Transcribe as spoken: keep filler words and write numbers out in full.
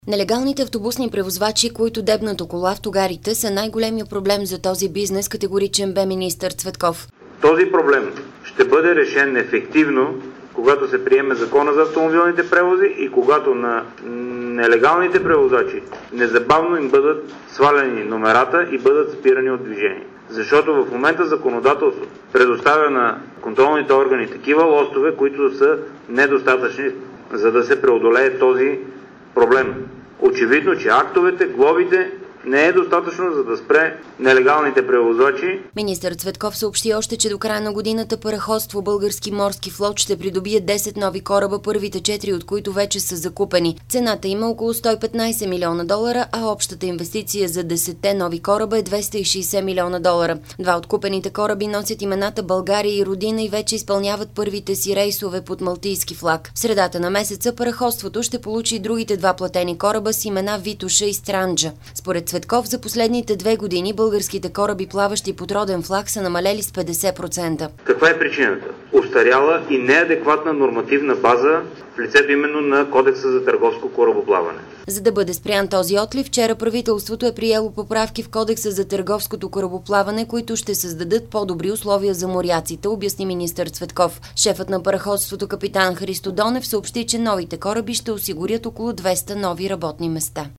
Нелегалните автобусни превозвачи, които дебнат около автогарите, са най-големият проблем за този бизнес, категоричен бе министър Цветков. Този проблем ще бъде решен ефективно, когато се приеме закона за автомобилните превози и когато на нелегалните превозвачи незабавно им бъдат свалени номерата и бъдат спирани от движение. Защото в момента законодателство предоставя на контролните органи такива лостове, които са недостатъчни, за да се преодолее този проблем. Очевидно, че актовете, глобите не е достатъчно, за да спре нелегалните превозвачи. Министър Цветков съобщи още, че до края на годината параходство Български морски флот ще придобие десет нови кораба, първите четири от които вече са закупени. Цената има около сто и петнайсет милиона долара, а общата инвестиция за десетте нови кораба е двеста и шейсет милиона долара. Два от купените кораби носят имената България и Родина и вече изпълняват първите си рейсове под малтийски флаг. В средата на месеца параходството ще получи другите два платени кораба с имена Витоша и Странджа. Според Цветков, за последните две години българските кораби, плаващи под роден флаг, са намалели с петдесет процента. Каква е причината? Остаряла и неадекватна нормативна база в лицето именно на Кодекса за търговско корабоплаване. За да бъде спрян този отлив, вчера правителството е приело поправки в Кодекса за търговското корабоплаване, които ще създадат по-добри условия за моряците, обясни министър Цветков. Шефът на параходството капитан Христо Донев съобщи, че новите кораби ще осигурят около двеста нови работни места.